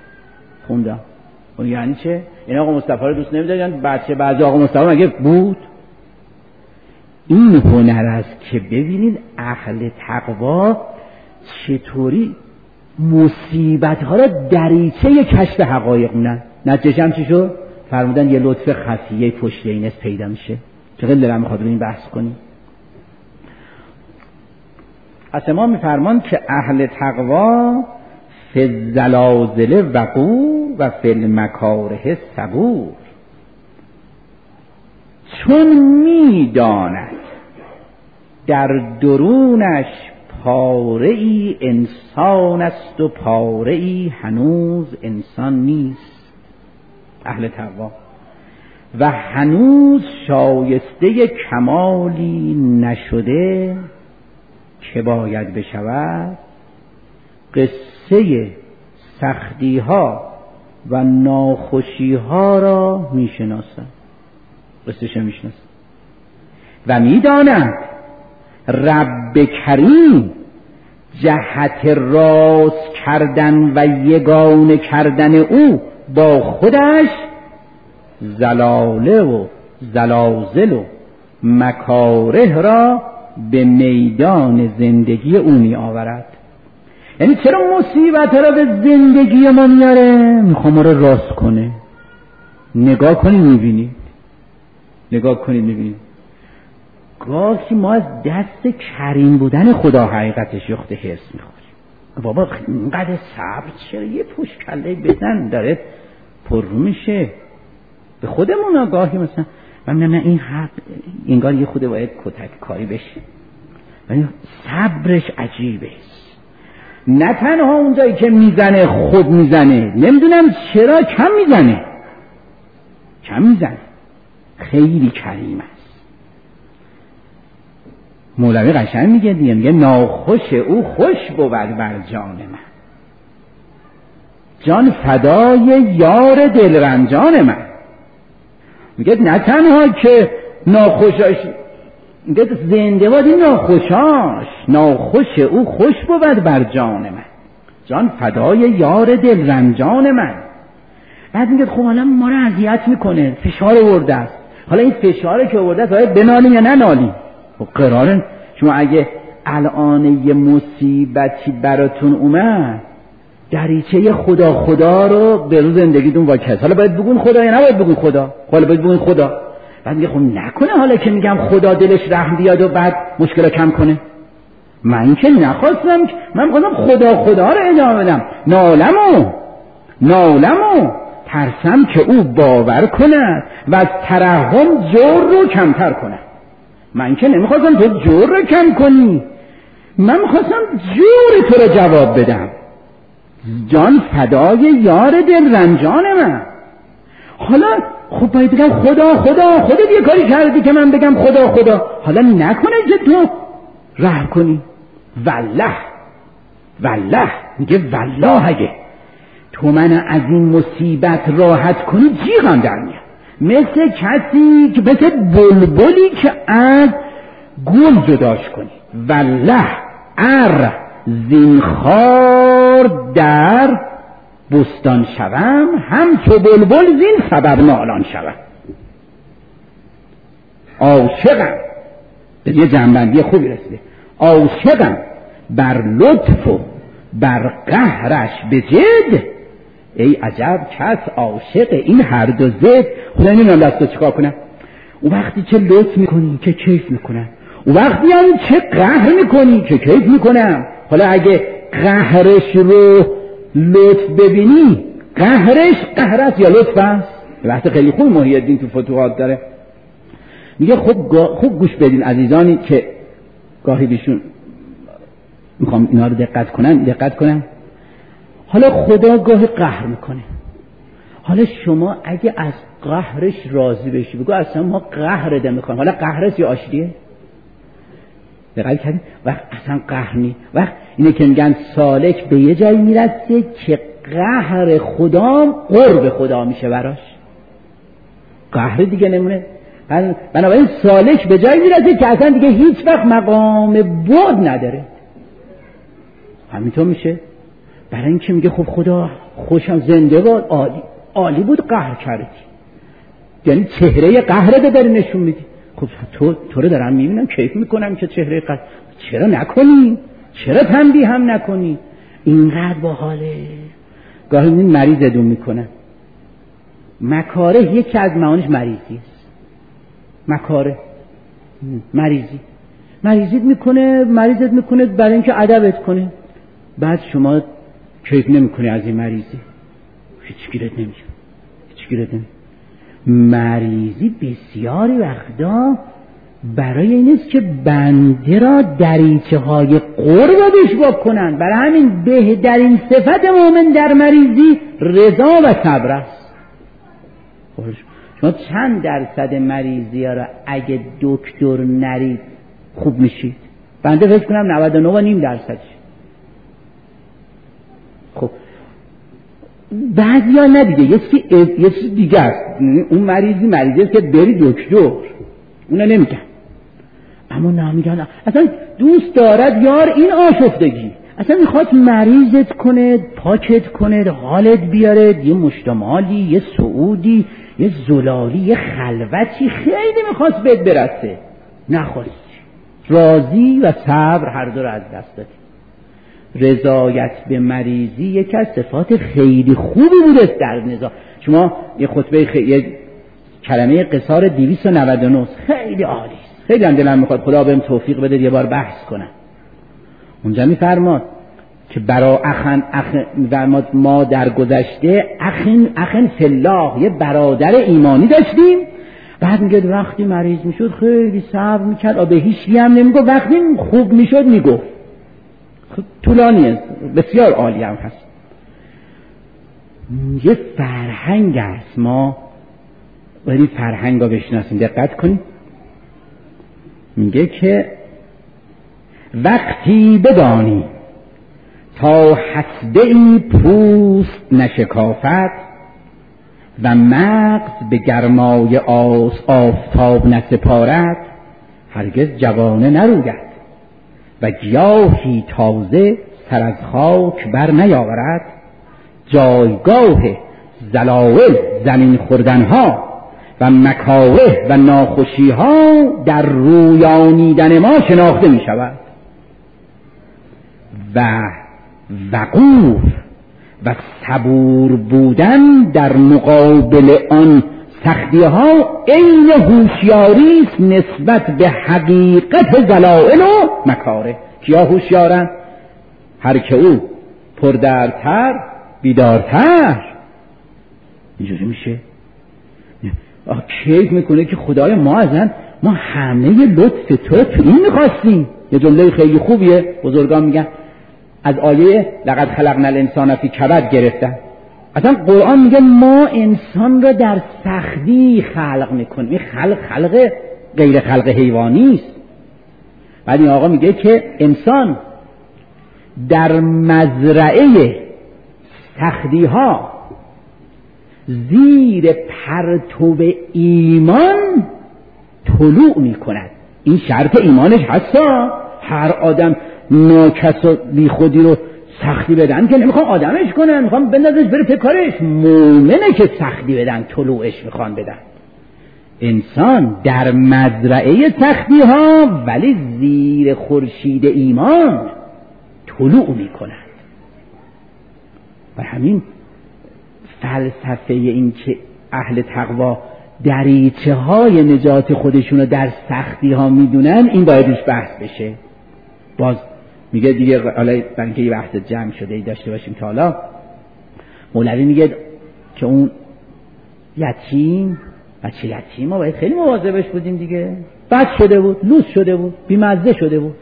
اون یعنی چه؟ این آقا مصطفی رو دوست نمیدارن؟ بعضی آقا مصطفی مگه بود؟ این هنر است که ببینید اهل تقوا چطوری مصیبت ها را دریچه کشف حقایق مونن. نتیجه هم چی شد؟ فرمودن یه لطف خفیه پشت این است پیدا میشه. چقدر دلم میخواد رو این بحث کنیم. پس ما میفرمان که اهل تقوا فی الزلازل وقور و فی المکاره صبور، چون میداند در درونش پاره ای انسان است و پاره ای هنوز انسان نیست. اهل تقوا و هنوز شایسته کمالی نشده که باید بشود، قصه قصه سختی ها و ناخوشی ها را میشناسند، قصهش میشناسند و میدانند رب کریم جهت راست کردن و یگانه کردن او با خودش زلاله و زلازل و مکاره را به میدان زندگی او می آورد. یعنی چرا مصیبت را به زندگی ما میاره؟ میخوام ما را راست کنه. نگاه کنید میبینید، نگاه کنید میبینید گاهی ما از دست کریم بودن خدا حقیقتش یخته حس میخوریم. بابا اینقدر صبر چرا؟ یه پوش کله بزن داره پر رو میشه. به خودمون گاهی مثلا من نه این حق انگار یه خوده باید کتک کاری بشه، ولی صبرش عجیبه. نه تنها اونجایی که میزنه خود میزنه، نمیدونم چرا کم میزنه، خیلی کریم است. مولوی قشنگ میگه دیگه، میگه ناخوش او خوش بود بر جان من، جان فدای یار دلرنجان من. میگه نه تنها که ناخوشاش، میگه زنده باد این ناخوشاش، ناخوش او خوش بود بر جان من، جان فدای یار دلرنجان من. بعد میگه خب حالا ما رو اذیت میکنه، فشار آورده است، حالا این فشاری که آورده است باید بنالیم یا ننالیم؟ خب قراره شما اگه الان یه مصیبتی براتون اومد، دریچه خدا رو به رو زندگیتون واکس، حالا باید بگون خدا یا نباید بگون خدا؟ حالا باید بگون خدا. بعد میگه خب نکنه حالا که میگم خدا دلش رحم بیاد و بعد مشکل کم کنه. من که نخواستم، من خواستم خدا رو ادامه بدم. نالمو ترسم که او باور کند و از ترحم جور رو کمتر کند. من که نمیخواستم تو جور رو کم کنی، من میخواستم جور تو رو جواب بدم. جان فدای یار دل رنجان من. حالا خب باید بگم خدا خودت یه کاری کردی که من بگم خدا. حالا نکنه که تو رحم کنی. والله میگه والله اگه تو من از این مصیبت راحت کنی جیغم در میاد، مثل کسی که مثل بلبلی که از گل جداش کنی. والله زینخار در بستان شوم، هم تو بلبل زین سبب نالان شوم. عاشقم، به یه جنبندی خوبی رسیده، عاشقم بر لطف و بر قهرش به جد، ای عجب کس عاشق این هر دو زد. خدا نمیدونم دستو چیکار کنم. اون وقتی چه لطف میکنی که کیف میکنم، اون وقتی هم چه قهر میکنی که کیف میکنم. حالا اگه قهرش رو لطف ببینی، قهرش قهر است یا لطف است؟ وقتی خیلی خوب محی الدین تو فتوحات داره میگه خوب گوش بدین عزیزانی که گاهی بیشون میخوام اینا رو دقت کنن. حالا خدا گاهی قهر میکنه، حالا شما اگه از قهرش راضی بشی، بگو اصلا ما قهر ده میکنم، حالا قهرست یا آشتیه؟ دقت کردین؟ وقت اصلا قهر نی، وقت اینه که میگن سالک به یه جایی میرسه که قهر خدا قرب خدا میشه براش، قهر دیگه نمونه. بنابراین سالک به جایی میرسه که اصلا دیگه هیچ وقت مقام بعد نداره. همینطور میشه. برای اینکه میگه خب خدا خوشم زنده باد، عالی بود قهر کردی، یعنی چهره قهر رو داری نشون میدی. خب تو رو دارم میبینم کیف میکنم که چهره قهر، چرا نکنی؟ چرا تنبیه هم نکنی؟ اینقدر باحاله. گاهی این مریض ادون میکنن. مکاره یکی از معانیش مریضی است. مکاره مریضیت میکنه برای اینکه ادبت کنه، بعد شما کیف نمیکنی از این مریضی، هیچ گیرت نمیاد. مریضی بسیاری وقتا برای این است که بنده را دریچه های قربش واکنن. برای همین بهترین صفت مومن در مریضی رضا و صبر است. شما چند درصد مریضی ها را اگه دکتر نرید خوب میشید؟ بنده فکر کنم 99.5%. خب بعضیا نه دیگه، یه چیز دیگه است. اون مریضی است که بری دکتر، اونو نمیگن. اما نه میگن اصلا دوست دارد یار این آشفتگی، اصلا میخواد مریضت کنه، پاکت کنه، حالت بیاره، یه مشتمالی، یه سعودی، یه زلالی، یه خلوتی خیلی میخواست بهت برسه، نخواستی، راضی و صبر هر دو رو از دست دادی. رضایت به مریضی یکی از صفات خیلی خوبی بوده در نظام. شما یه خطبه یه کلمه قصار 299 خیلی عالی است، خیلی هم دلم میخواد خدا بهم توفیق بده یه بار بحث کنم. اونجا میفرماد که برای ما در گذشته اخن فلاح، یه برادر ایمانی داشتیم. بعد میگه وقتی مریض میشد خیلی صبر میکرد، به هیچ هم نمیگفت، وقتی خوب میشد میگفت. طولانیه، بسیار عالی هم هست. یه فرهنگ است، ما باید این فرهنگ رو بشناسیم. دقت کنید، میگه که وقتی بدانی تا حسبه‌ای پوست نشکافد و مغز به گرمای آفتاب نسپارد، هرگز جوانه نروید و گیاهی تازه سر از خاک بر نیاورد. جایگاه زلایل زمین خوردنها و مکاره و ناخوشیها در رویانیدن ما شناخته می شود و وقوف و صبور بودن در مقابل آن سختی‌ها عین هوشیاری است نسبت به حقیقت زلایل و مکاره. کیا هوشیارن؟ هر که او پردردتر بیدارتر. اینجوری میشه. کیف میکنه که خدای ما همه لطف تو این میخواستیم. یه جمله خیلی خوبیه بزرگان میگن، از آیه لقد خلقنا الانسان فی کبد گرفتن. اصلا قرآن میگه ما انسان را در سختی خلق میکنیم. این خلق غیر خلق حیوانی است. بعد این آقا میگه که انسان در مزرعه سختی ها زیر پرتو ایمان طلوع میکند. این شرط ایمانش هستا. هر آدم ناکس و بی خودی رو سختی بدن که نمیخوان آدمش کنن، میخوان بندازش بره پکارش. مومنه که سختی بدن طلوعش میخوان بدن. انسان در مزرعه سختی ها ولی زیر خورشید ایمان طلوع میکند. و همین فلسفه این که اهل تقوا دریچه های نجات خودشونو در سختی ها میدونن، این باید روش بحث بشه. باز میگه دیگه حالا برای اینکه یه بحث جمع شده ای داشته باشیم تا حالا، مولوی میگه که اون یتیم بچه یتیم ما باید خیلی مواظبش بودیم دیگه. بد شده بود، لوس شده بود، بیمزه شده بود.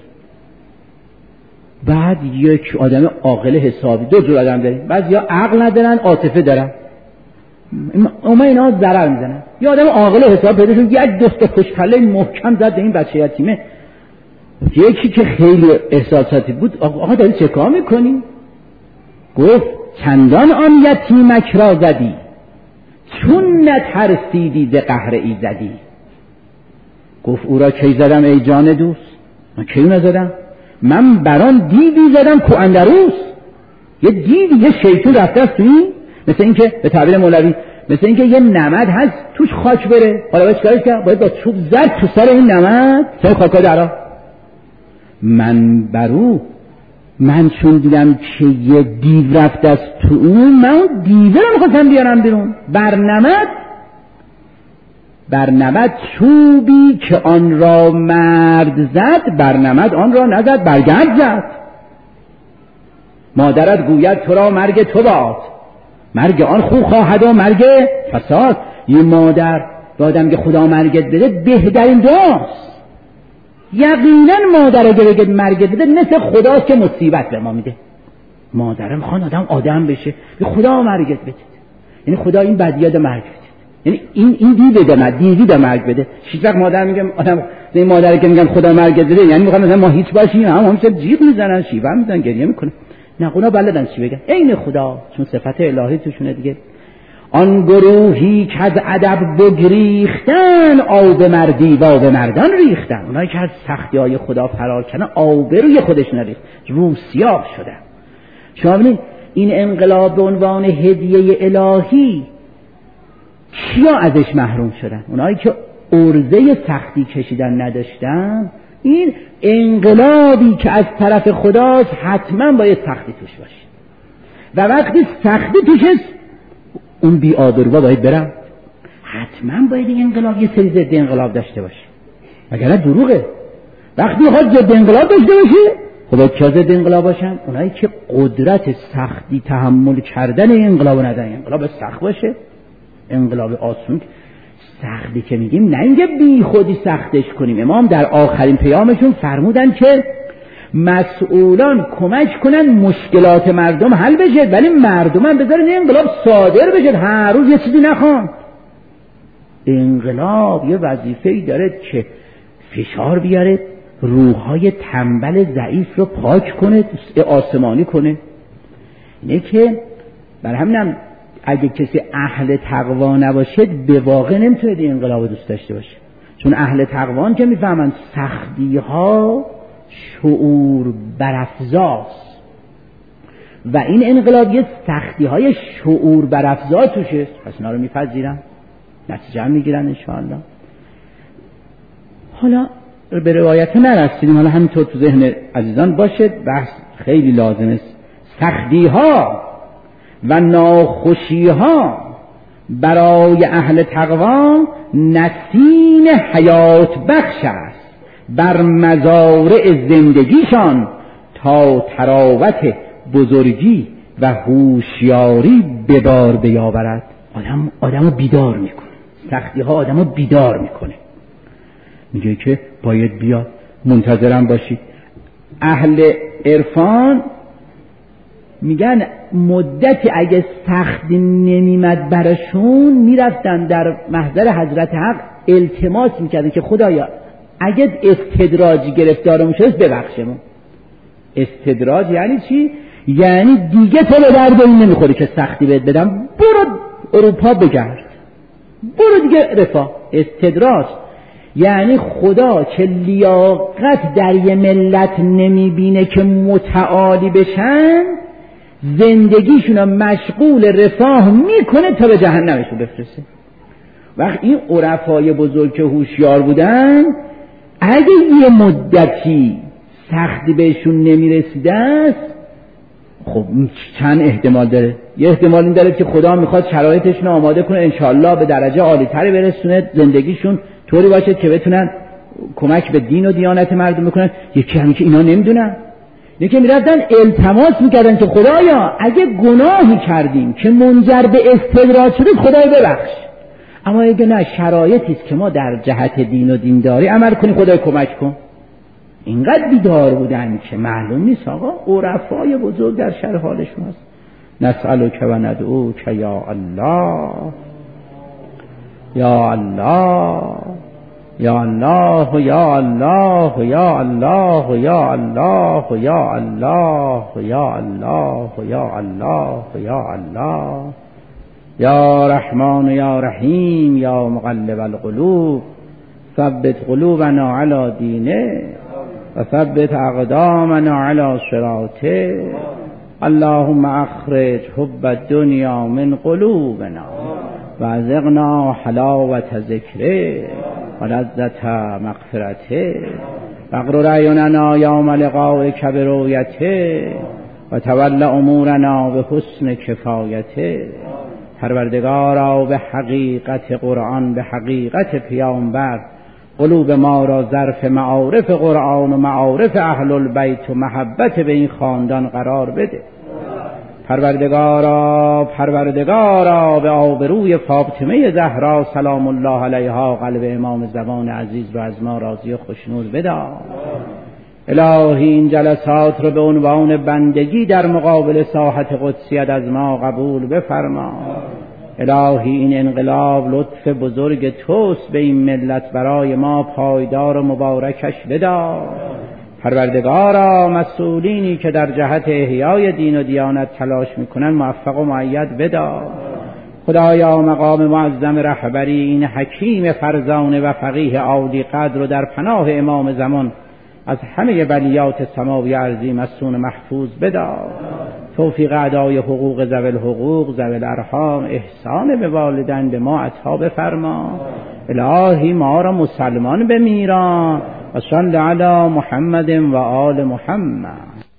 بعد یک آدم عاقل حسابی، دو جور آدم داریم، بعضی یا عقل ندارن عاطفه دارن، اینا ضرر میزنن. یا آدم عاقل حساب پیدا شد یک دست خوشپله محکم زد به این بچه یتیمه. یکی که خیلی احساساتی بود، آقا داری چه کار میکنی؟ گفت چندان آن یتیمک را زدی چون نترسیدی ز قهر ایزدی. گفت او را کی زدم ای جان دوست؟ من کی نزدم؟ من بران دیوی زدم کو اندروس. یه دیوی، یه شیطون رفته است توی، مثل این که به تعبیر مولوی مثل این که یه نمد هست توش خاک بره. حالا باید چیکارش کرد؟ باید با چوب زد تو سر این نمد، سر خاکا درا. من چون دیدم که یه دیو رفته است تو اون، من اون دیوه رو میخواستم بیارم بیرون. برنمد چوبی که آن را مرد زد، برنمد آن را نزد برگرد زد. مادرت گوید تو را مرگ تو باد، مرگ آن خو خواهد و مرگ فساد. یه مادر به آدم که خدا مرگت بده بهترین دعاست. یقینا مادر اگه بگه مرگت بده مثل خداست که مصیبت به ما میده. مادرم خواهد آدم بشه به خدا مرگت بده، یعنی خدا این بدیاد مرگ بده، یعنی این دیوی به مرگ بده. هیچ وقت مادر میگم آدم این مادر که میگن خدا مرگت بده یعنی میخوام مثلا ما هیچ باشیم، همه جیغ میزنن، شیوه میزنن، گریه میکنن. نه اونا بلدن چی بگن، عین خدا، چون صفت الهی توشونه دیگه. آن گروهی که از ادب بگریختن، آب مردی و آب مردان ریختن. اونایی که از سختی های خدا فرار کردن آبروی خودش نریخت، روسیاه شدن. شما ببینید این انقلاب به عنوان هدیه الهی کیا ازش محروم شدن؟ اونایی که عرضه سختی کشیدن نداشتن. این انقلابی که از طرف خداست حتما باید سختی توش باشه و وقتی سختی توش است اون بی آبروا باید برم. حتما باید این انقلاب یه سری ضد انقلاب داشته باشه، وگرنه دروغه. وقتی میخواد ضد انقلاب داشته باشه خب باید کیا ضد انقلاب باشن؟ اونایی که قدرت سختی تحمل کردن این انقلاب ندارن. انقلاب سخت باشه، انقلاب آسون. سختی که میگیم نه اینکه بی خودی سختش کنیم. امام در آخرین پیامشون فرمودن که مسئولان کمک کنن مشکلات مردم حل بشه، ولی مردم هم بذارن انقلاب صادر بشه، هر روز یه چیزی نخوان. انقلاب یه وظیفه‌ای داره که فشار بیاره، روح‌های تنبل ضعیف رو پاک کنه، آسمانی کنه. اینه که برای همینم اگه کسی اهل تقوا نباشه به واقع نمیتونه این انقلاب دوست داشته باشه، چون اهل تقوان که میفهمن سختی ها شعور برافزاست و این انقلاب یه سختی های شعور برافزا توشه، پس اینا رو میپذیرن، نتیجه هم میگیرن انشاءالله. حالا به روایت نرسیدیم، حالا همینطور تو ذهن عزیزان باشه، بحث خیلی لازمه. سختی ها و ناخوشی ها برای اهل تقوا نسیم حیات بخش است، بر مزارع زندگیشان تا تراوت بزرگی و هوشیاری به بار بیاورد. آدمو بیدار میکنه، سختی ها آدمو بیدار میکنه، میگه که باید بیاد، منتظرم باشید. اهل عرفان میگن مدتی اگه سختی نمیمد براشون میرفتن در محضر حضرت حق التماس میکردن که خدایا اگه استدراج گرفتارمون شد ببخشمون. استدراج یعنی چی؟ یعنی دیگه تو به درد این نمیخوری که سختی بهت بدم، برو اروپا بگرد، برو دیگه رفاه. استدراج یعنی خدا که لیاقت در یه ملت نمیبینه که متعالی بشن، زندگیشون مشغول رفاه میکنه تا به جهنمشون بفرسته. وقت این عرفای بزرگ که هوشیار بودن اگه یه مدتی سختی بهشون نمیرسیده است، خب چند احتمال داره. یه احتمال این داره که خدا میخواد شرایطشون آماده کنه انشاءالله به درجه عالی تری برسونه، زندگیشون طوری باشه که بتونن کمک به دین و دیانت مردم بکنن. یکی همین که اینا نمیدونن، یکی میرفتن التماس میکردن که خدایا اگه گناهی کردیم که منجر به استدراج شده خدای ببخش، اما اگه نه شرایطی است که ما در جهت دین و دینداری عمل کنیم خدای کمک کن. اینقدر بیدار بودن که معلوم نیست آقا عرفای بزرگ در شرح حالشون هست. نسألک و ندعوک یا الله یا الله یا الله یا الله یا الله یا الله یا الله یا الله یا الله یا الله یا رحمان یا رحیم یا مقلب القلوب ثبت قلوبنا علی دینه و ثبت اقدامنا علی صراطه. اللهم اخرج حب الدنیا من قلوبنا و ازغنا حلاوت ذکره و لذت مغفرته و اقرر اعیننا یوم لقائک برؤیته و تول امورنا به حسن کفایته. پروردگارا به حقیقت قرآن، به حقیقت پیامبر قلوب ما را ظرف معارف قرآن و معارف اهل البیت و محبت به این خاندان قرار بده. پروردگارا به آبروی فاطمه زهرا سلام الله علیها قلب امام زمان عزیز رو از ما راضی و خوشنود بدار. الهی این جلسات رو به عنوان بندگی در مقابل ساحت قدسیت از ما قبول بفرما. الهی این انقلاب لطف بزرگ توست به این ملت، برای ما پایدار و مبارکش بدار. پروردگارا مسئولینی که در جهت احیای دین و دیانت تلاش میکنن موفق و مؤید بدار. خدایا مقام معظم رهبری این حکیم فرزانه و فقیه عالی قدر رو در پناه امام زمان از همه بلیات سماوی ارضی مصون محفوظ بدار. توفیق ادای حقوق ذوی الحقوق ذوی الارحام، احسان به والدین به ما عطا بفرما. الهی ما را مسلمان بمیران و صل علی محمد و آل محمد.